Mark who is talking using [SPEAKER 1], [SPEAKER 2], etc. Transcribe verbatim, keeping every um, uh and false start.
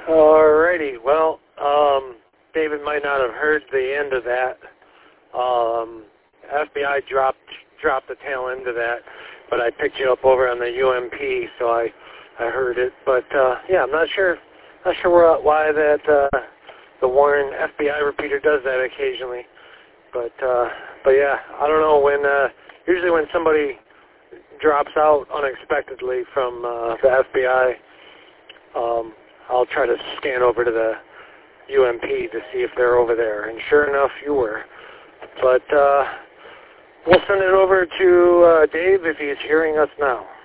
[SPEAKER 1] Alrighty. Well, um, David might not have heard the end of that. Um, F B I dropped dropped the tail end of that, but I picked you up over on the U M P, so I I heard it. But uh, yeah, I'm not sure not sure why that uh, the Warren F B I repeater does that occasionally. But uh, but yeah, I don't know when. Uh, usually when somebody drops out unexpectedly from uh, the F B I, um, I'll try to scan over to the U M P to see if they're over there. And sure enough, you were. But uh, we'll send it over to uh, Dave if he's hearing us now.